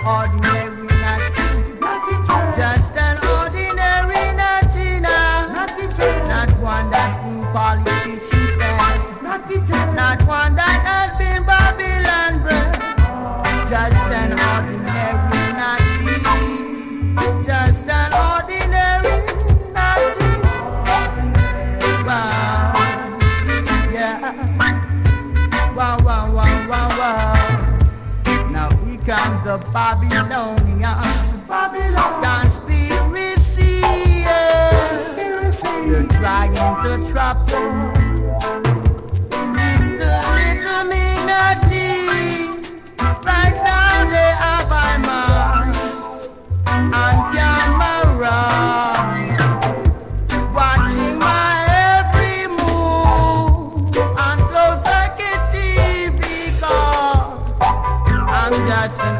ordinary natty, just an ordinary natty now. Not one that in politicians stand, not one that has been Babylon bred. Just an ordinary natty, just an ordinary natty. Wow, yeah. Wow, wow, wow, wow, wow. Now here comes the Babylonian conspiracy. You're trying to trap them. Little me natty. Right now they have my mind on camera, watching my every move on closed circuit TV, 'cause I'm just an